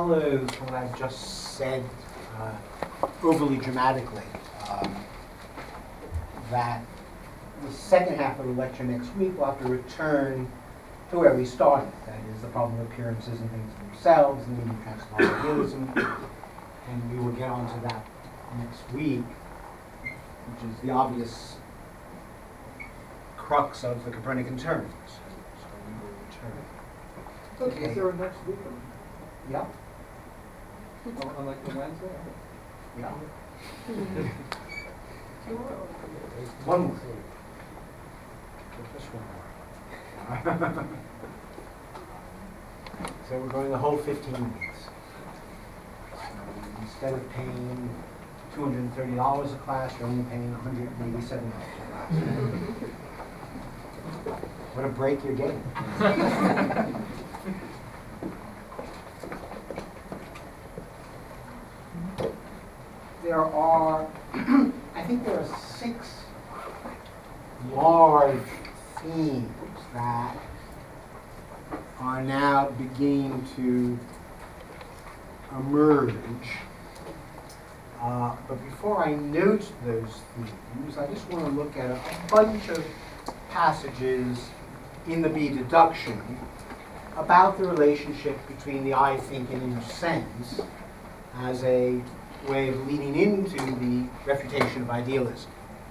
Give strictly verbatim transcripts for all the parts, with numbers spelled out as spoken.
follows what I've just said uh, overly dramatically. Um, that the second half of the lecture next week we'll have to return to where we started. That is the problem of appearances and things themselves, and the transformative idealism. And we will get onto that next week, which is the obvious crux of the Copernican terms. So we will return. So is there a next week? Yeah. On, on like the Wednesday? Yeah. One more. Just one more. So we're going the whole fifteen weeks. So instead of paying two hundred thirty dollars a class, you're only paying one hundred eighty-seven dollars a class. What a break you're getting. There are, I think there are six large themes that are now beginning to emerge. Uh, but before I note those themes, I just want to look at a, a bunch of passages in the B deduction about the relationship between the I think and inner sense as a way of leading into the refutation of idealism.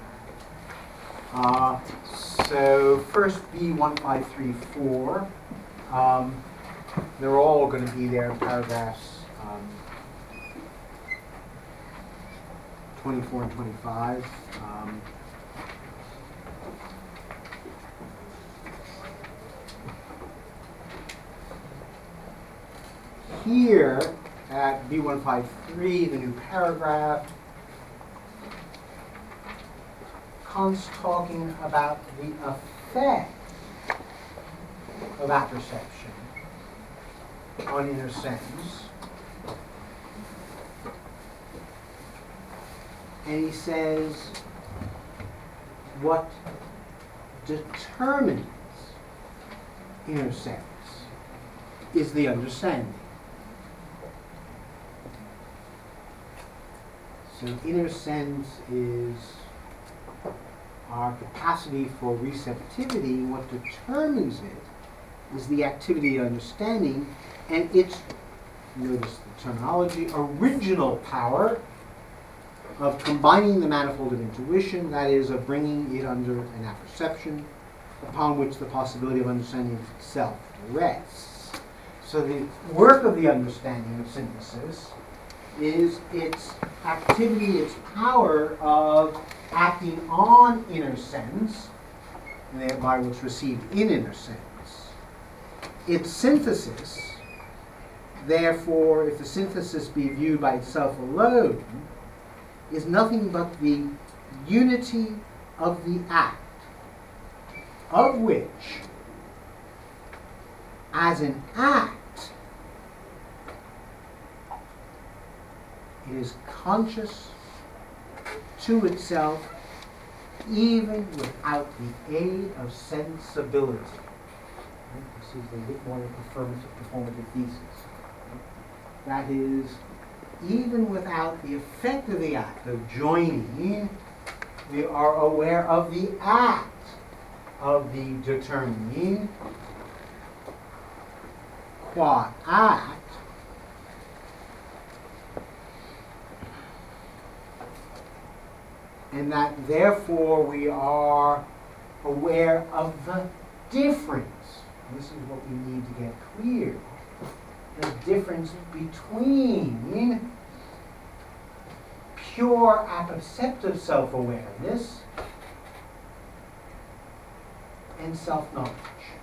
Uh, so first B one five three four, um, they're all going to be there in paragraphs um, twenty-four and twenty-five. Um, here at B one five three, the new paragraph, Kant's talking about the effect of apperception on inner sense. And he says what determines inner sense is the understanding. So inner sense is our capacity for receptivity. What determines it is the activity of understanding and its, notice the terminology, original power of combining the manifold of intuition, that is, of bringing it under an apperception upon which the possibility of understanding itself rests. So the work of the understanding of synthesis is its activity, its power of acting on inner sense, and thereby what's received in inner sense. Its synthesis, therefore, if the synthesis be viewed by itself alone, is nothing but the unity of the act, of which, as an act, it is conscious to itself even without the aid of sensibility. This is the Whitmore performative, performative thesis. That is, even without the effect of the act of joining, we are aware of the act of the determining, qua act, and that therefore we are aware of the difference. And this is what we need to get clear. The difference between pure apperceptive self-awareness and self-knowledge.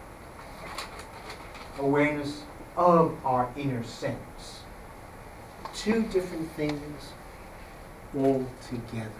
Awareness of our inner sense. Two different things altogether.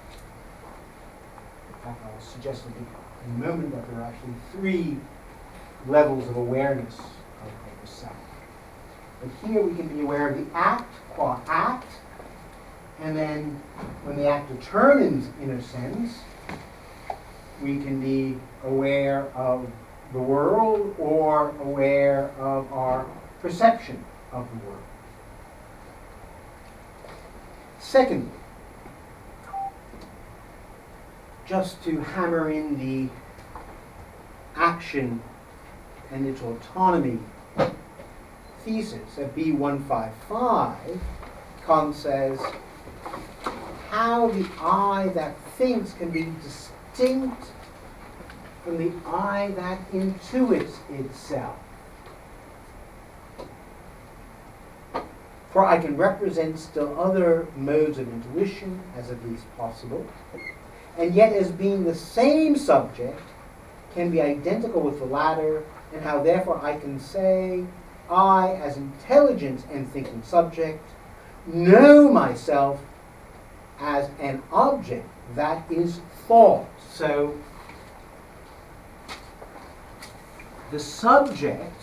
In fact, I'll suggest in a moment that there are actually three levels of awareness of, of the self. But here we can be aware of the act, qua act, and then when the act determines inner sense, we can be aware of the world or aware of our perception of the world. Secondly, just to hammer in the action and its autonomy thesis at B one fifty-five, Kant says, how the I that thinks can be distinct from the I that intuits itself. For I can represent still other modes of intuition as at least possible, and yet as being the same subject can be identical with the latter, and how therefore I can say, I as intelligence and thinking subject know myself as an object that is thought. So the subject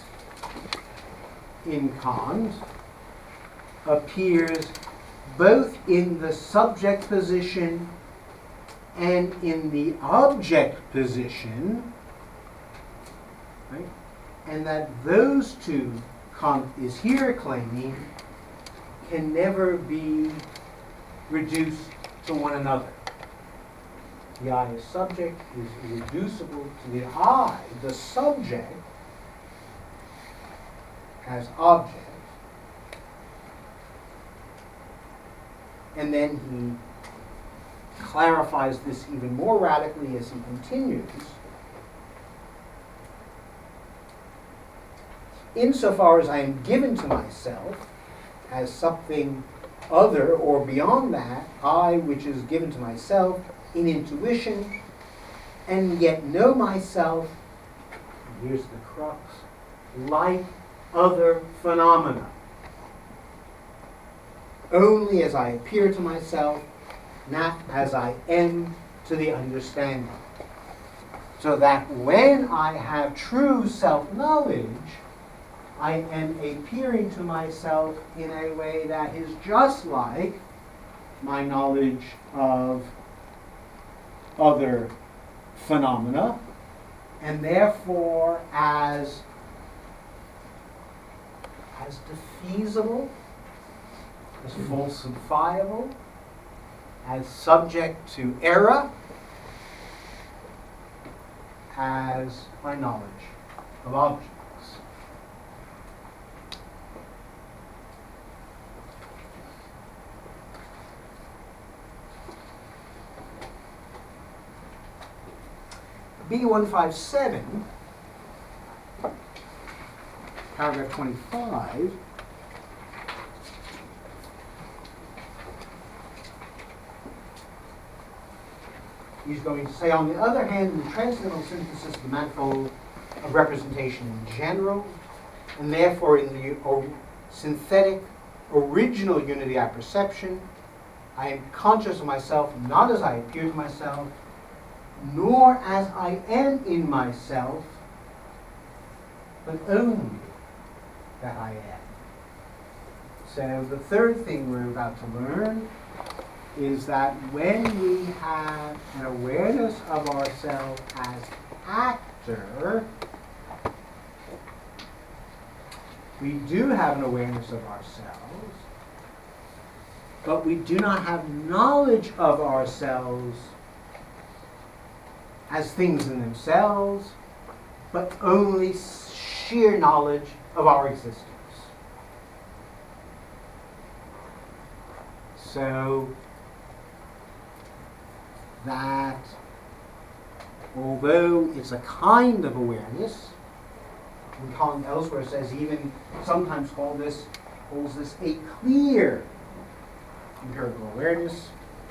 in Kant appears both in the subject position and in the object position, right? And that those two, Kant is here claiming, can never be reduced to one another. The I as subject is reducible to the I, the subject, as object. And then he clarifies this even more radically as he continues. Insofar as I am given to myself as something other or beyond that, I which is given to myself in intuition, and yet know myself, here's the crux, like other phenomena. Only as I appear to myself, not as I am to the understanding. So that when I have true self-knowledge, I am appearing to myself in a way that is just like my knowledge of other phenomena, and therefore as, as defeasible, as falsifiable, as subject to error, as my knowledge of objects. B one fifty-seven, paragraph twenty-five, he's going to say, on the other hand, in the transcendental synthesis of the manifold of representation in general, and therefore in the or synthetic original unity I perception, I am conscious of myself not as I appear to myself, nor as I am in myself, but only that I am. So the third thing we're about to learn is that when we have an awareness of ourselves as actor, we do have an awareness of ourselves, but we do not have knowledge of ourselves as things in themselves, but only sheer knowledge of our existence. So that although it's a kind of awareness, and Kant elsewhere says even sometimes call this, calls this a clear empirical awareness,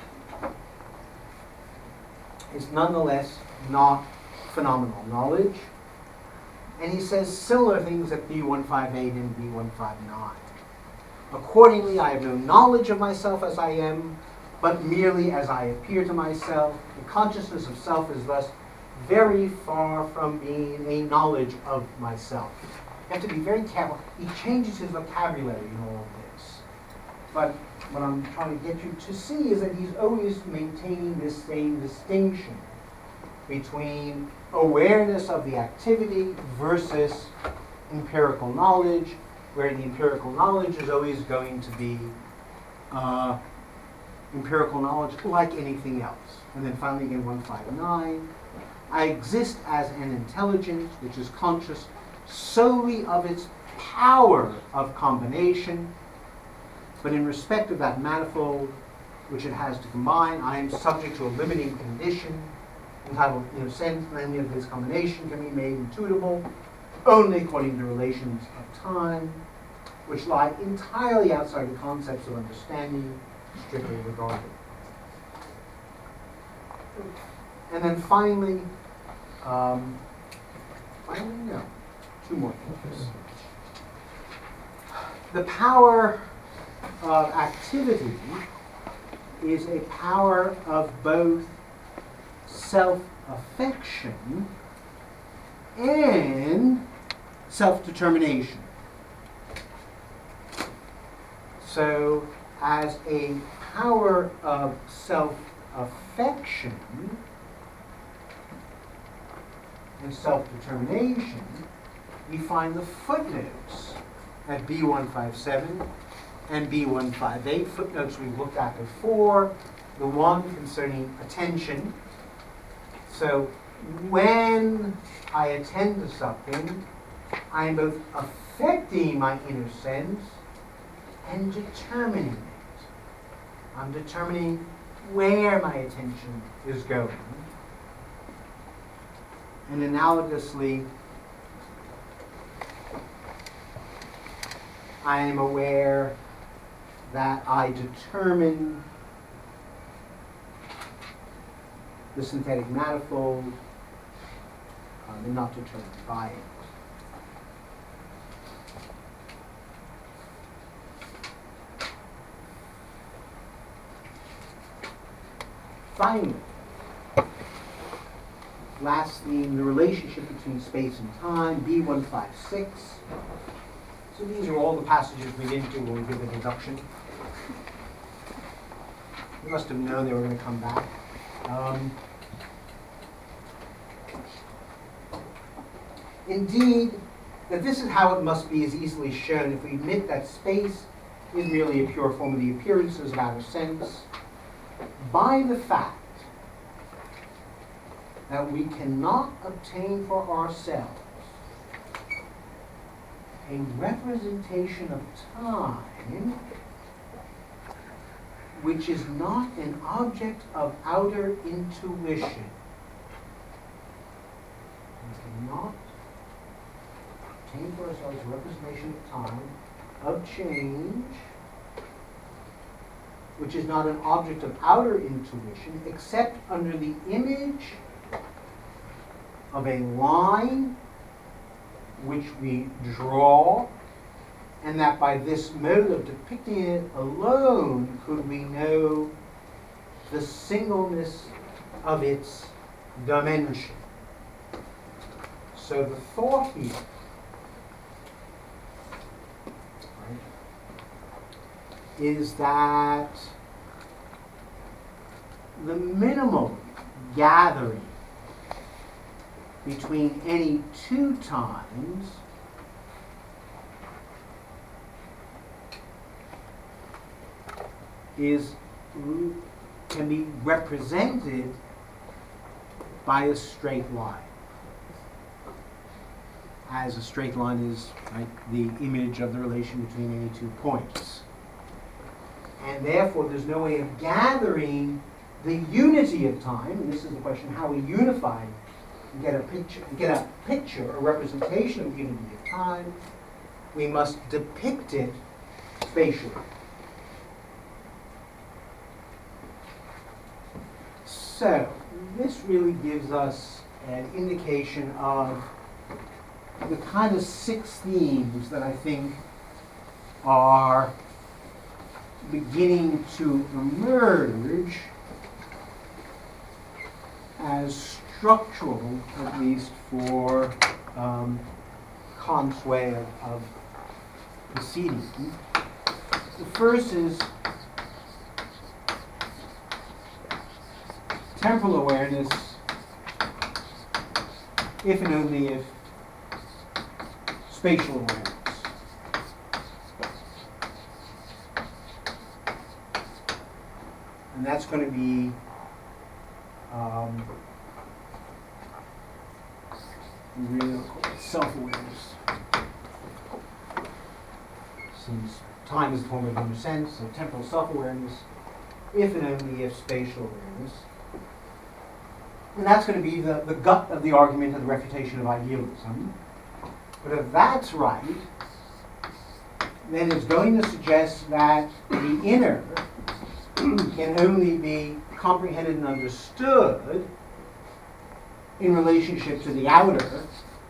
is nonetheless not phenomenal knowledge. And he says similar things at B one fifty-eight and B one fifty-nine. Accordingly, I have no knowledge of myself as I am, but merely as I appear to myself. The consciousness of self is thus very far from being a knowledge of myself. You have to be very careful. He changes his vocabulary in all of this. But what I'm trying to get you to see is that he's always maintaining this same distinction between awareness of the activity versus empirical knowledge, where the empirical knowledge is always going to be uh, empirical knowledge like anything else. And then finally again one fifty-nine, I exist as an intelligence which is conscious solely of its power of combination, but in respect of that manifold which it has to combine, I am subject to a limiting condition entitled, in a sense, namely of this combination can be made intuitable only according to relations of time, which lie entirely outside the concepts of understanding strictly regarded. And then finally, um, finally, no, two more things. The power of activity is a power of both self-affection and self-determination. So, as a power of self-affection and self-determination, we find the footnotes at B one fifty-seven and B one fifty-eight, footnotes we've looked at before, the one concerning attention. So when I attend to something, I am both affecting my inner sense and determining it. I'm determining where my attention is going. And analogously, I am aware that I determine the synthetic manifold um, and not determined by it. Finally, last theme, the relationship between space and time, B one fifty-six. So these are all the passages we didn't do when we did the deduction. You must have known they were going to come back. Um, indeed, that this is how it must be is easily shown if we admit that space is merely a pure form of the appearances of outer sense, by the fact that we cannot obtain for ourselves a representation of time which is not an object of outer intuition. We cannot obtain for ourselves a representation of time, of change, which is not an object of outer intuition, except under the image of a line which we draw, and that by this mode of depicting it alone could we know the singleness of its dimension. So the thought here, right, is that the minimal gathering between any two times is can be represented by a straight line, as a straight line is, right, the image of the relation between any two points. And therefore there's no way of gathering the unity of time, and this is the question how we unify and get a picture, get a picture, a representation of unity of time. We must depict it spatially. So this really gives us an indication of the kind of six themes that I think are beginning to emerge as structural, at least for um, Kant's way of, of proceeding. The first is temporal awareness, if and only if spatial awareness. that's going to be um, real self-awareness. Since time is the form of inner sense, so temporal self-awareness, if and only if spatial awareness. And that's going to be the, the gut of the argument of the refutation of idealism. But if that's right, then it's going to suggest that the inner can only be comprehended and understood in relationship to the outer.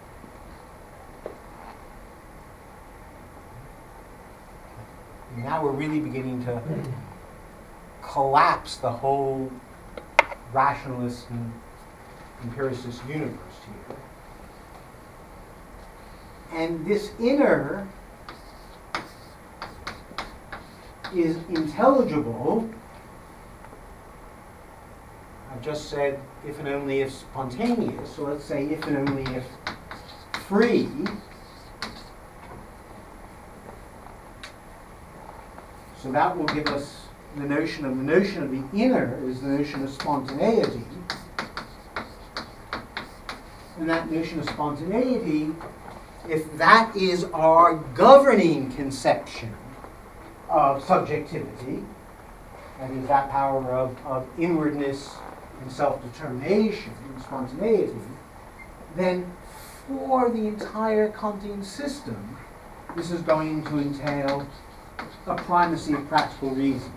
Now we're really beginning to collapse the whole rationalist and empiricist universe here. And this inner is intelligible. I've just said if and only if spontaneous, so let's say if and only if free. So that will give us the notion of the notion of the inner is the notion of spontaneity. And that notion of spontaneity, if that is our governing conception of subjectivity, that is that power of, of inwardness and self-determination and spontaneity, then for the entire Kantian system, this is going to entail a primacy of practical reason.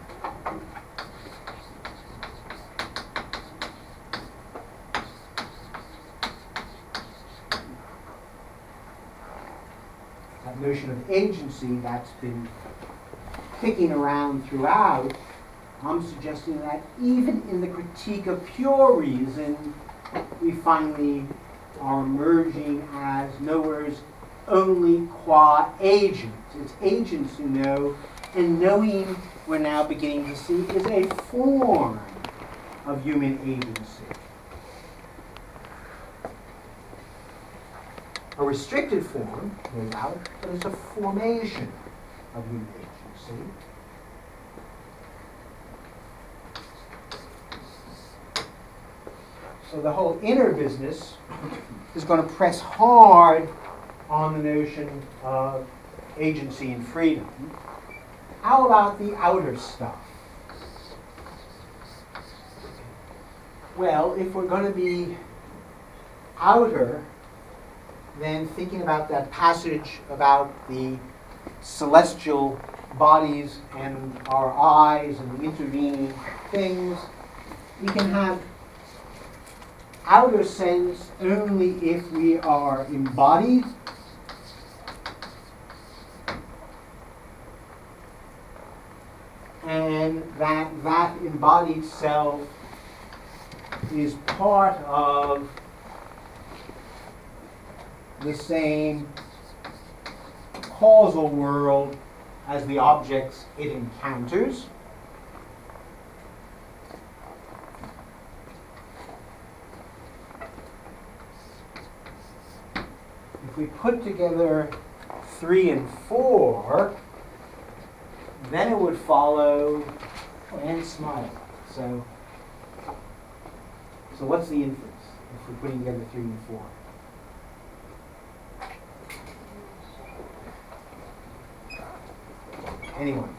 That notion of agency that's been kicking around throughout, I'm suggesting that even in the critique of pure reason, we finally are emerging as knowers only qua agent. It's agents who know, and knowing we're now beginning to see is a form of human agency. A restricted form, no doubt, but it's a formation of human agency. So the whole inner business is going to press hard on the notion of agency and freedom. How about the outer stuff? Well, if we're going to be outer, then thinking about that passage about the celestial bodies and our eyes and the intervening things, we can have outer sense only if we are embodied. And that that embodied self is part of the same causal world as the objects it encounters. If we put together three and four, then it would follow, oh, and smile. So, so what's the inference if we're putting together three and four? Anyone?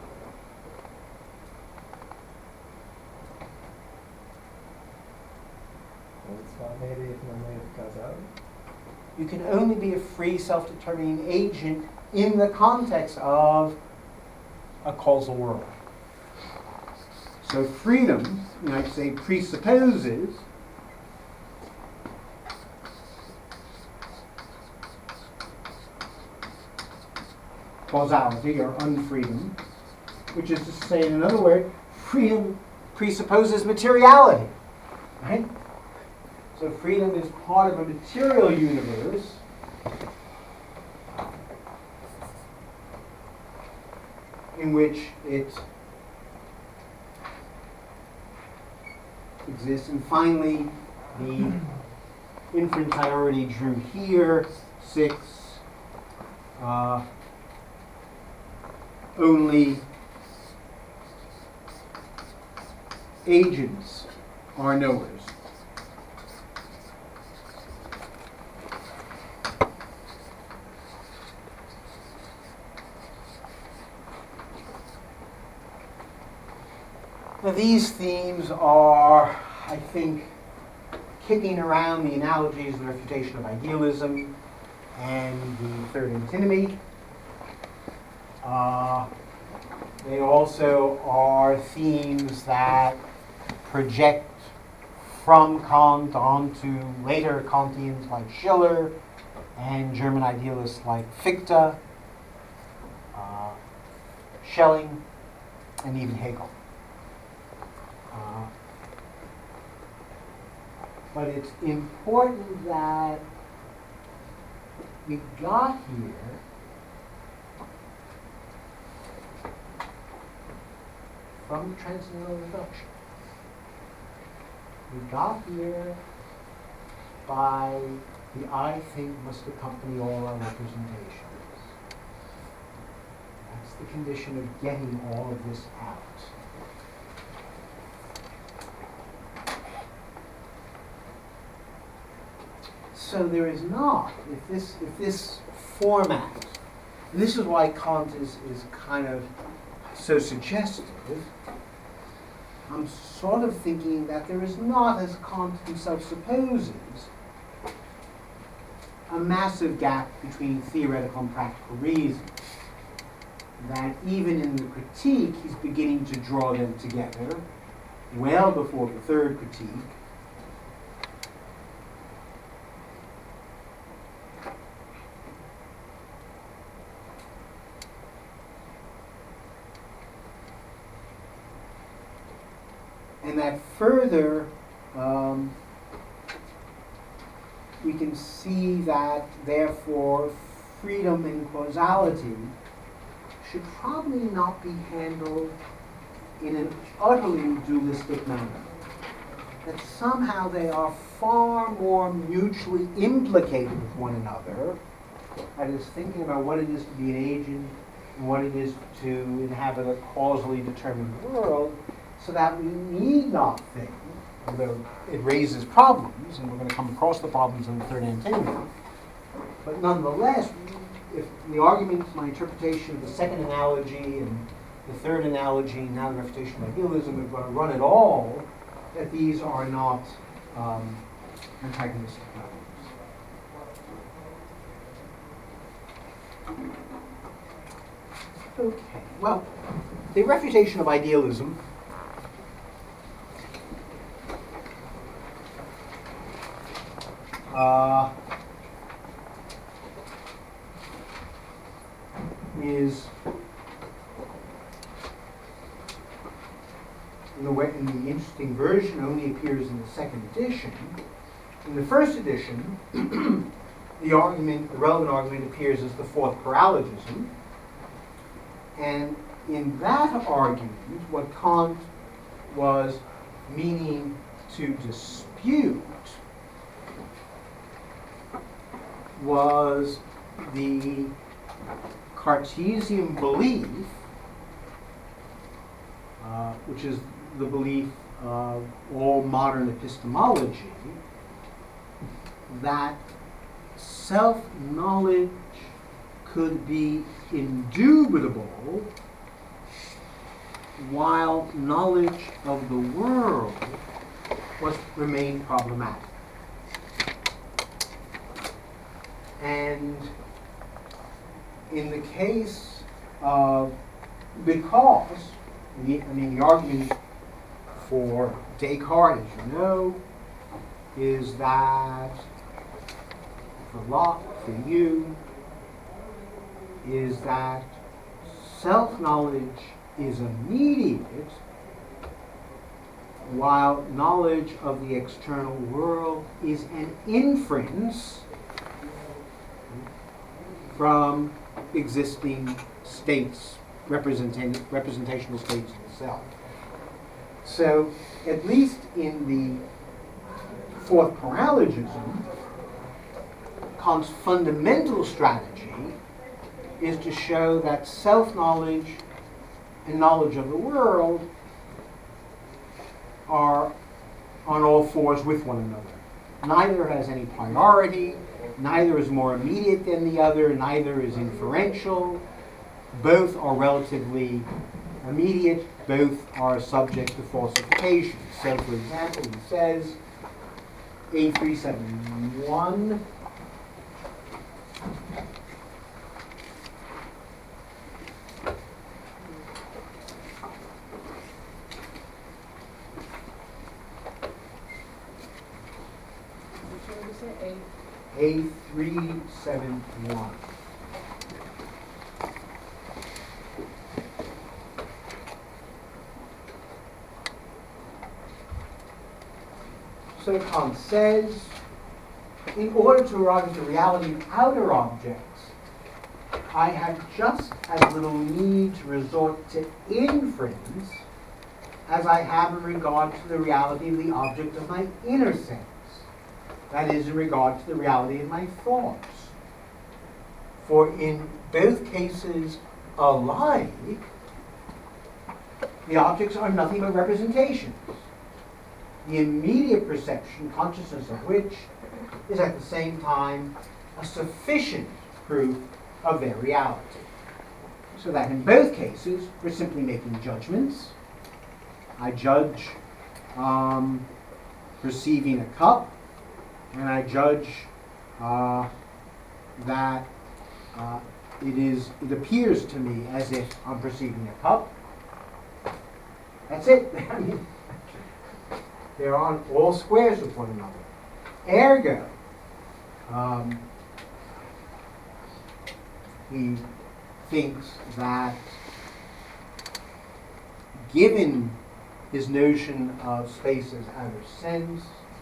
Well, it's not maybe if only if causality. You can only be a free, self-determining agent in the context of a causal world. So freedom, you might say, presupposes causality or unfreedom, which is to say, in another word, freedom presupposes materiality, right? So freedom is part of a material universe in which it exists. And finally, the inference I already drew here, six, uh, only agents are knowers. Now, these themes are, I think, kicking around the analogies and refutation of idealism and the third antinomy. Uh, they also are themes that project from Kant onto later Kantians like Schiller and German idealists like Fichte, uh, Schelling, and even Hegel. Uh, but it's important that we got here from the transcendental reduction. We got here by the I think must accompany all our representations. That's the condition of getting all of this out. So there is not, if this if this format, and this is why Kant is, is kind of so suggestive, I'm sort of thinking that there is not, as Kant himself supposes, a massive gap between theoretical and practical reason. That even in the critique, he's beginning to draw them together, well before the third critique. And that further, um, we can see that, therefore, freedom and causality should probably not be handled in an utterly dualistic manner. That somehow they are far more mutually implicated with one another. That is, thinking about what it is to be an agent and what it is to inhabit a causally determined world, so that we need not think, although it raises problems, and we're going to come across the problems in the third antinomy, but nonetheless, if the argument, my interpretation of the second analogy and the third analogy, now the refutation of idealism, are going to run it all, that these are not um, antagonistic problems. Okay, well, the refutation of idealism Uh, is in the, way, in the interesting version only appears in the second edition. In the first edition, the argument, the relevant argument appears as the fourth paralogism, and in that argument, what Kant was meaning to dispute was the Cartesian belief, uh, which is the belief of all modern epistemology, that self-knowledge could be indubitable while knowledge of the world was remained problematic. And in the case of, because, the, I mean, the argument for Descartes, as you know, is that for Locke, for you, is that self-knowledge is immediate, while knowledge of the external world is an inference from existing states, representing, representational states in the self. So, at least in the fourth paralogism, Kant's fundamental strategy is to show that self-knowledge and knowledge of the world are on all fours with one another. Neither has any priority, neither is more immediate than the other, neither is inferential. Both are relatively immediate, both are subject to falsification. So, for example, he says, A three seventy-one, A three seventy-one. So Kant says, in order to arrive at the reality of outer objects, I have just as little need to resort to inference as I have in regard to the reality of the object of my inner sense. That is, in regard to the reality of my thoughts. For in both cases alike, the objects are nothing but representations, the immediate perception, consciousness of which is at the same time a sufficient proof of their reality. So that in both cases, we're simply making judgments. I judge um, perceiving a cup, and I judge uh, that uh, it is. It appears to me as if I'm perceiving a cup. That's it. I mean, they're on all squares with one another. Ergo, um, he thinks that given his notion of space as outer sense,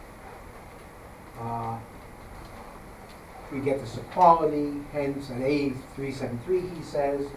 uh, we get this equality. Hence, at A three seventy-three, he says,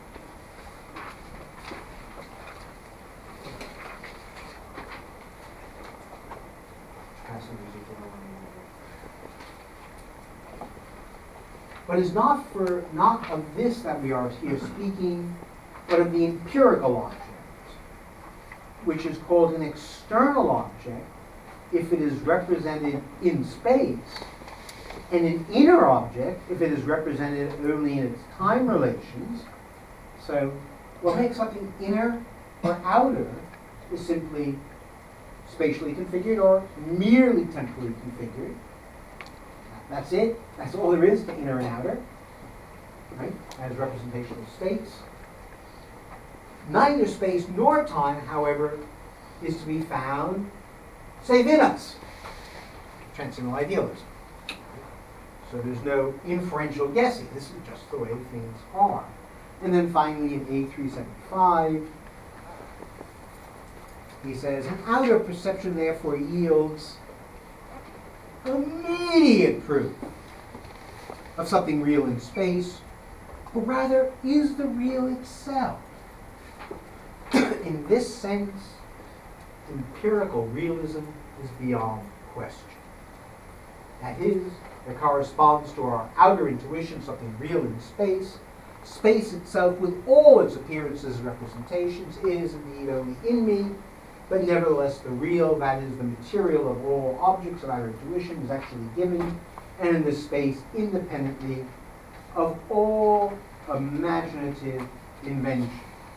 but it's not for not of this that we are here speaking, but of the empirical object, which is called an external object if it is represented in space, and an inner object if it is represented only in its time relations. So what makes something inner or outer is simply spatially configured or merely temporally configured. That's it. That's all there is to inner and outer, right? As representational states. Neither space nor time, however, is to be found save in us. Transcendental idealism. So there's no inferential guessing. This is just the way things are. And then finally in A three seventy-five, he says, an outer perception therefore yields immediate proof of something real in space, or rather is the real itself. In this sense, empirical realism is beyond question. That is, it corresponds to our outer intuition, something real in space. Space itself, with all its appearances and representations, is indeed only in me, but nevertheless the real, that is the material of all objects of our intuition, is actually given, and in this space independently of all imaginative invention.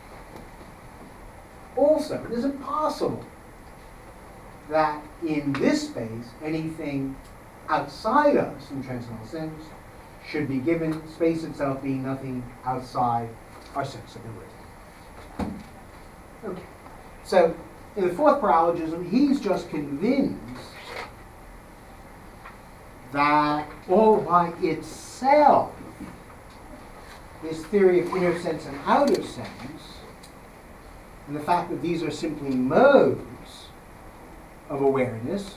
Also, it is impossible that in this space anything outside us in transcendental sense should be given, space itself being nothing outside our sensibility. Okay, so in the fourth paralogism, he's just convinced that all by itself, this theory of inner sense and outer sense, and the fact that these are simply modes of awareness,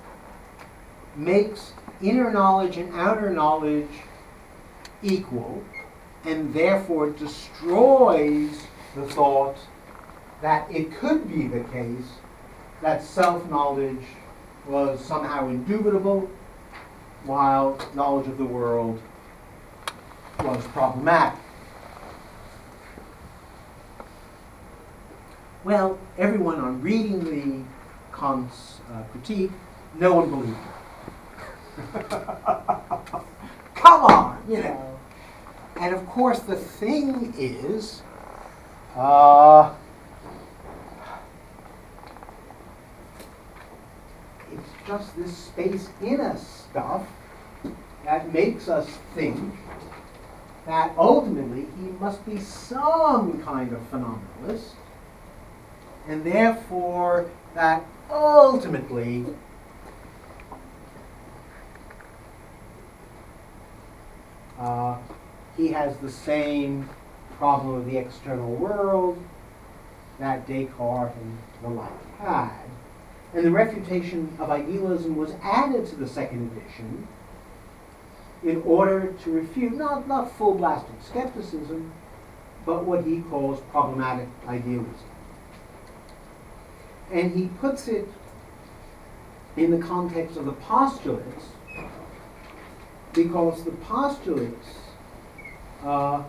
makes inner knowledge and outer knowledge equal, and therefore destroys the thought that it could be the case that self-knowledge was somehow indubitable, while knowledge of the world was problematic. Well, everyone on reading the Kant's uh, critique, no one believed her. Come on, you know. And of course, the thing is, uh, it's just this space in us stuff that makes us think that ultimately he must be some kind of phenomenalist, and therefore that ultimately uh, he has the same problem of the external world that Descartes and the like had. And the refutation of idealism was added to the second edition in order to refute not, not full-blasted skepticism, but what he calls problematic idealism. And he puts it in the context of the postulates, because the postulates uh,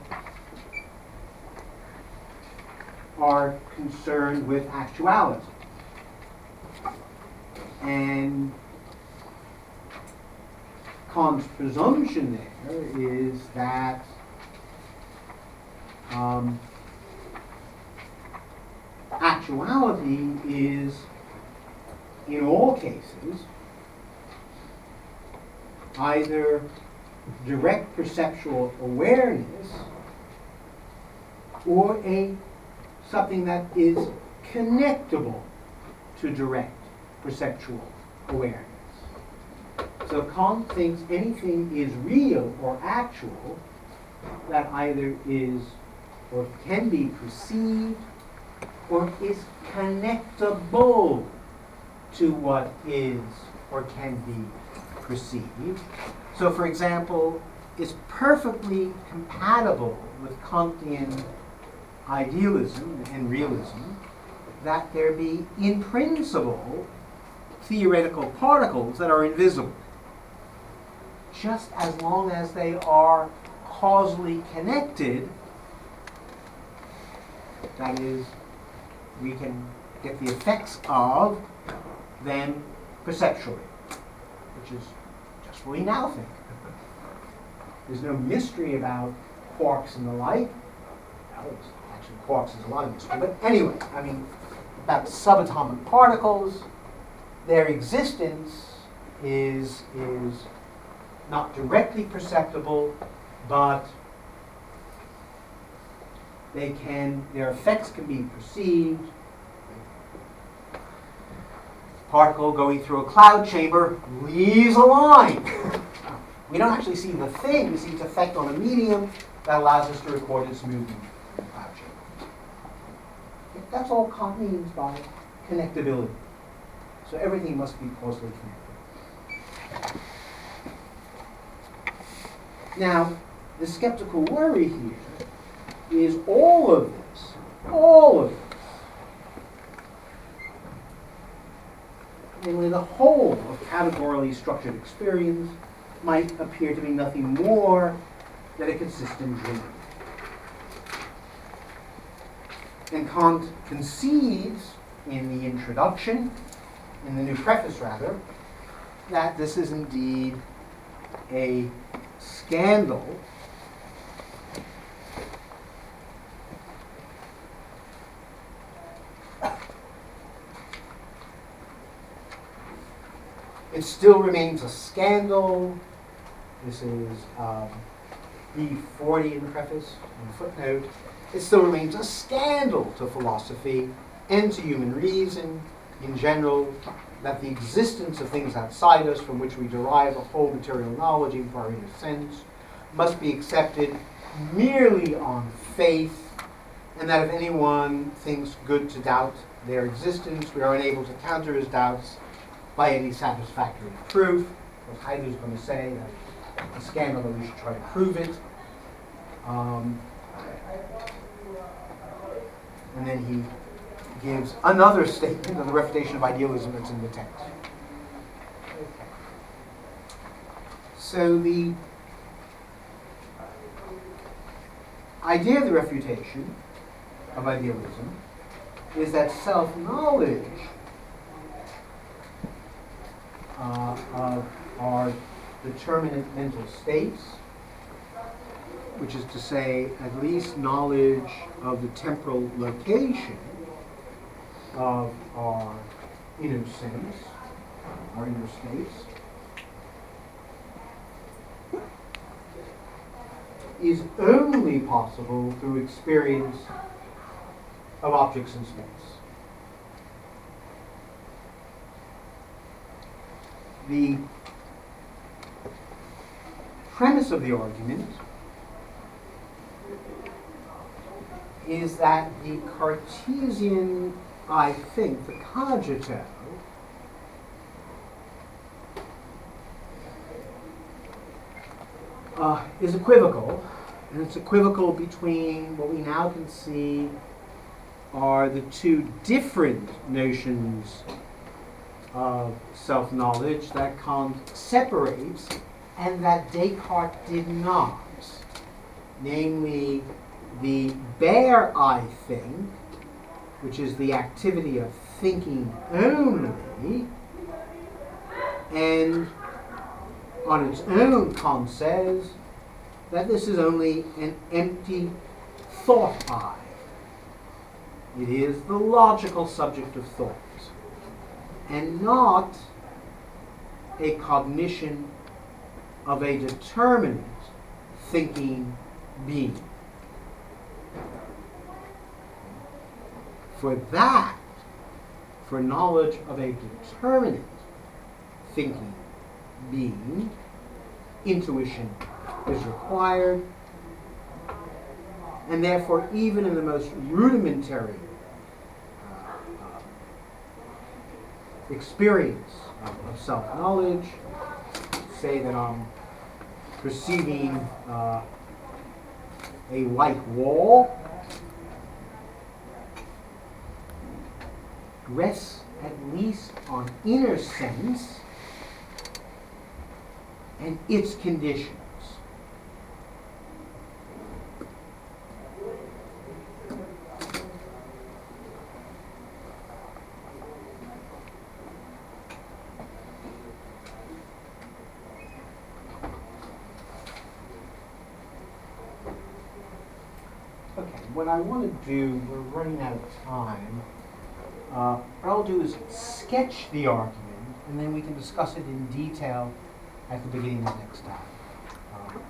are concerned with actuality. And Kant's presumption there is that um, actuality is, in all cases, either direct perceptual awareness or a something that is connectable to direct perceptual awareness. So Kant thinks anything is real or actual that either is or can be perceived or is connectable to what is or can be perceived. So, for example, it's perfectly compatible with Kantian idealism and realism that there be, in principle, theoretical particles that are invisible, just as long as they are causally connected. That is, we can get the effects of them perceptually, which is just what we now think. There's no mystery about quarks and the like. Well, actually, quarks is a lot of mystery. But anyway, I mean, about subatomic particles, their existence is, is not directly perceptible, but they can, their effects can be perceived. Particle going through a cloud chamber leaves a line. We don't actually see the thing, we see its effect on a medium that allows us to record its movement in the cloud chamber. That's all Kant means by connectability. So everything must be causally connected. Now, the skeptical worry here is all of this, all of this, namely the whole of categorically structured experience, might appear to be nothing more than a consistent dream. And Kant concedes in the introduction, in the new preface rather, that this is indeed a scandal It still remains a scandal. This is um, B forty in the preface, in the footnote. It still remains a scandal to philosophy and to human reason in general that the existence of things outside us from which we derive a whole material knowledge in our inner sense must be accepted merely on faith, and that if anyone thinks good to doubt their existence, we are unable to counter his doubts by any satisfactory proof. As Heidegger's going to say, that it's a scandal that we should try to prove it. Um, and then he gives another statement of the refutation of idealism that's in the text. Okay. So the idea of the refutation of idealism is that self-knowledge uh, of our determinate mental states, which is to say, at least knowledge of the temporal location of our inner sense, our inner states, is only possible through experience of objects in space. The premise of the argument is that the Cartesian, I think, the cogito, uh, is equivocal, and it's equivocal between what we now can see are the two different notions of self-knowledge that Kant separates and that Descartes did not. Namely, the bare I think, which is the activity of thinking only, and on its own, Kant says that this is only an empty thought I. It is the logical subject of thought, and not a cognition of a determinate thinking being. For that, for knowledge of a determinate thinking being, intuition is required, and therefore even in the most rudimentary uh, uh, experience of, of self-knowledge, say that I'm perceiving uh, a white wall, rests at least on inner sense and its conditions. Okay, what I want to do, we're running out of time. Uh, what I'll do is sketch the argument, and then we can discuss it in detail at the beginning of next time. Um,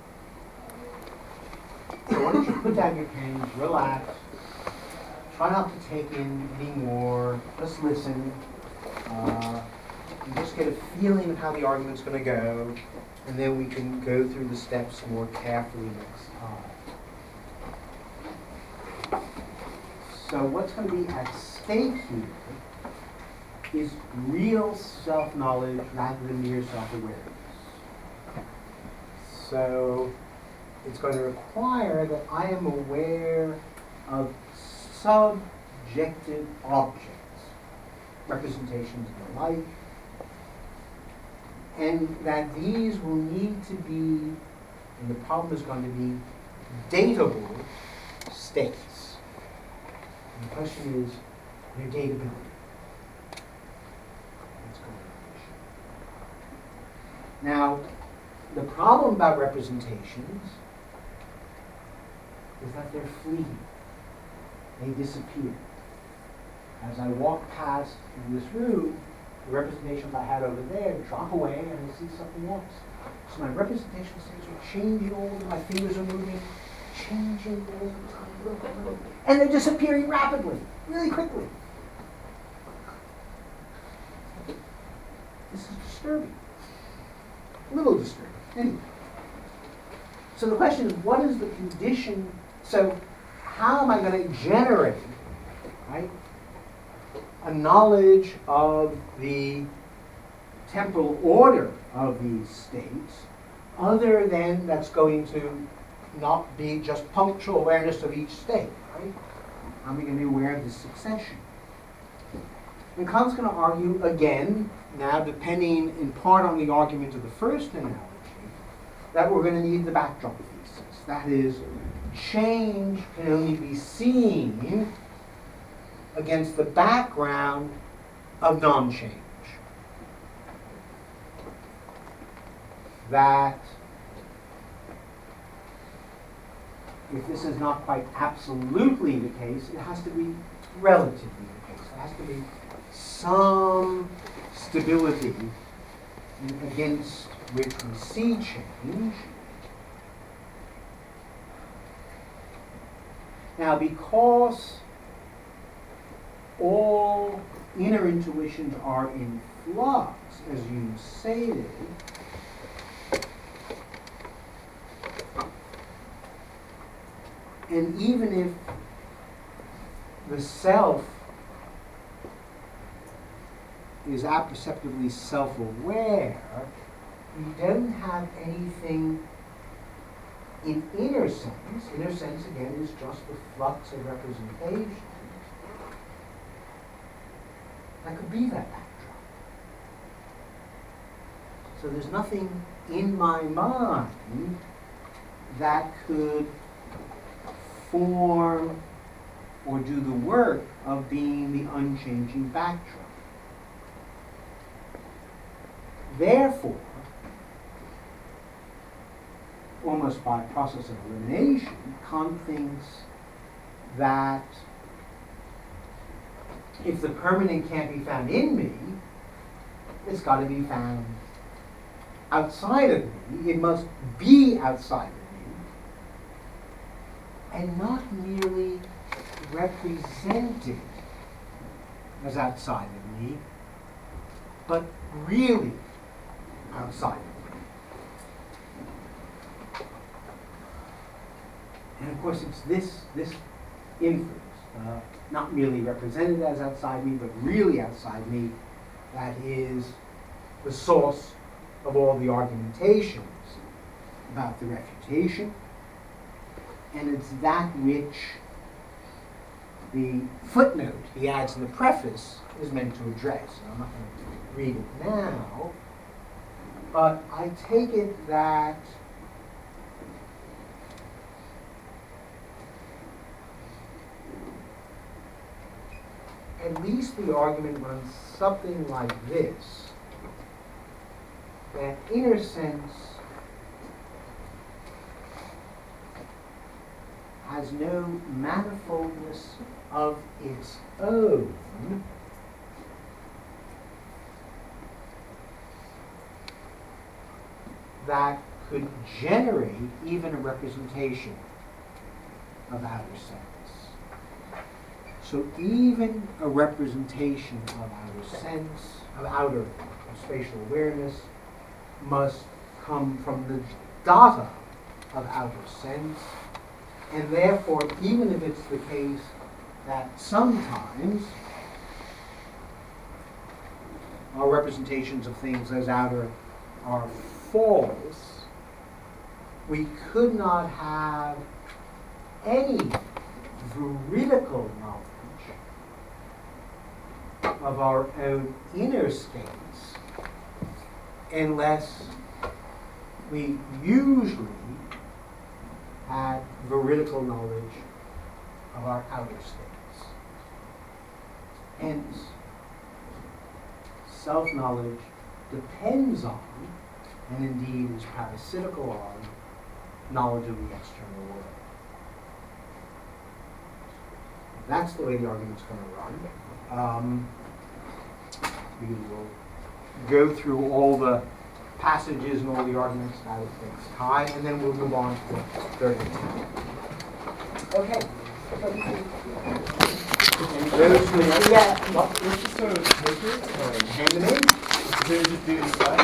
so why don't you put down your pens, relax, try not to take in any more, just listen, uh, and just get a feeling of how the argument's going to go, and then we can go through the steps more carefully next time. So what's going to be at stake here is real self-knowledge rather than mere self-awareness. So it's going to require that I am aware of subjective objects, representations of the life, and that these will need to be, and the problem is going to be, datable states. And the question is their datability. That's going to be an issue. Now, the problem about representations is that they're fleeting. They disappear. As I walk past in this room, the representations I had over there drop away and I see something else. So my representation states are changing all the time. My fingers are moving, changing all the time. And they're disappearing rapidly, really quickly. This is disturbing. A little disturbing. Anyway. So the question is, what is the condition? So how am I going to generate, right, a knowledge of the temporal order of these states other than that's going to not be just punctual awareness of each state, right? I'm going to be aware of the succession. And Kant's going to argue again, now depending in part on the argument of the first analogy, that we're going to need the backdrop thesis. That is, change can only be seen against the background of non-change. that if this is not quite absolutely the case, it has to be relatively the case. There has to be some stability against which we see change. Now, because all inner intuitions are in flux, as you stated, and even if the self is apperceptibly self-aware, we don't have anything in inner sense. Inner sense, again, is just the flux of representation. That could be that backdrop. So there's nothing in my mind that could form or do the work of being the unchanging backdrop. Therefore, almost by process of elimination, Kant thinks that if the permanent can't be found in me, it's got to be found outside of me. It must be outside of me, and not merely represented as outside of me, but really outside of me. And of course, it's this, this inference, uh, not merely represented as outside me, but really outside me, that is the source of all the argumentations about the refutation. And it's that which the footnote he adds in the preface is meant to address. And I'm not going to read it now, but I take it that at least the argument runs something like this, that inner sense has no manifoldness of its own that could generate even a representation of outer sense. So even a representation of outer sense, of outer of spatial awareness, must come from the data of outer sense. And therefore, even if it's the case that sometimes our representations of things as outer are false, we could not have any veridical knowledge of our own inner states unless we usually had veridical knowledge of our outer states. Hence, self-knowledge depends on, and indeed is parasitical on, knowledge of the external world. That's the way the argument's going to run. Um, we will go through all the passages and all the arguments as it takes time, and then we'll move on to the third attempt. Okay. And those who yeah, What's the sort of paper? hand them in. Did they just do it inside?